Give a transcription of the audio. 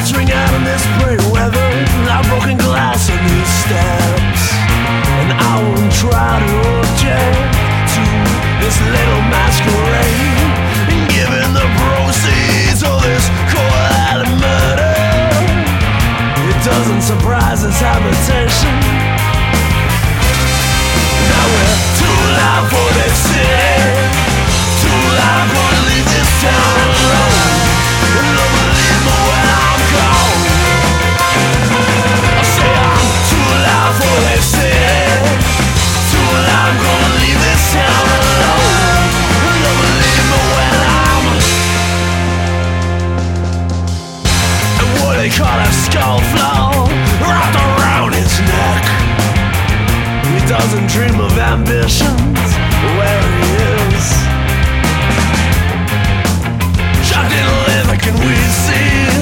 Lights ring out in this spring weather, like broken glass on these steps. And I won't try to object to this little masquerade, and giving the proceeds of this cold-blooded murder. It doesn't surprise this habitation. Now we're too loud for this city, too loud for to leave this town alone. And don't believe me when I'm gone. I say I'm too loud for this city, too loud, I'm gonna leave this town alone. And don't believe me when I'm. And what they call a skull flow wrapped around his neck. He doesn't dream of ambitions where he is. Shot in a liver, can we see?